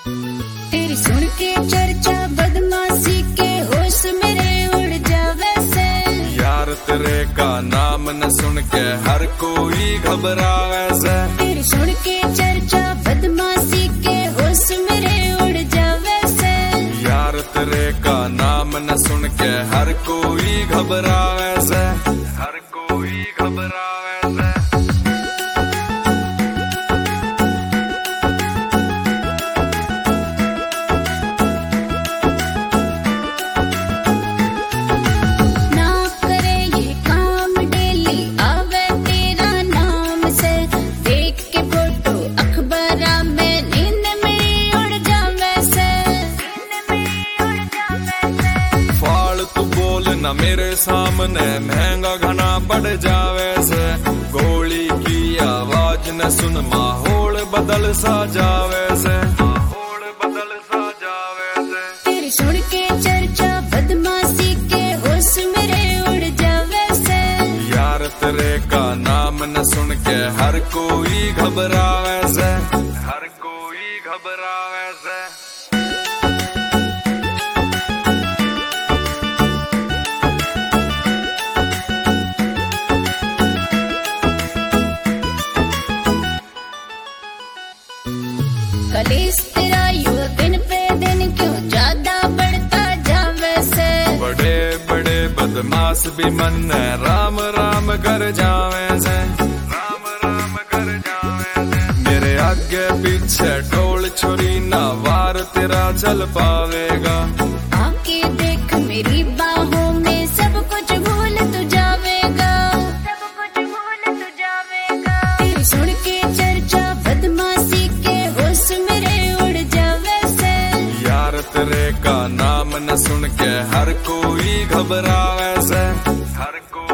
तेरी सुन के चर्चा बदमाशी के होश मेरे उड़ जावे से। यार तेरे का नाम न सुन के हर कोई घबरावे से। तेरी सुन के चर्चा बदमाशी के होश मेरे उड़ जावे से। यार तेरे का नाम न सुन के हर कोई घबरावे से। हर कोई घबरावे से। ना करे ये काम डेली आवे तेरा नाम से। देख के फोटो अखबारा में नींद में उड़ जावे से। फालतू बोल न मेरे सामने महंगा घना बढ़ जावे से। गोली की आवाज न सुन माहौल बदल सा जावे से। माहौल बदल सा जावे से। तेरी सुन के चर्चा बदमाशी के होश मेरे उड़ जावे से। यार तेरे का नाम न सुन के हर कोई घबरावे से। हर कोई घबरावे से। कलेश तेरा यू दिन पे दिन क्यों ज्यादा बढ़ता जावे से। बड़े बड़े बदमाश भी मन राम राम कर जावे से। राम राम कर जावे से। मेरे आगे पीछे टोल छोरी ना वार तेरा चल पावेगा। आके देख मेरी बाहों में सब कुछ भूल तू जावेगा। सब कुछ भूल तू जावेगा। तेरी सुन के चर्चा बदमाशी के होश मेरे उड़ जावे से। यार तेरे का नाम न सुन के हर कोई घबरावे से। हर कोई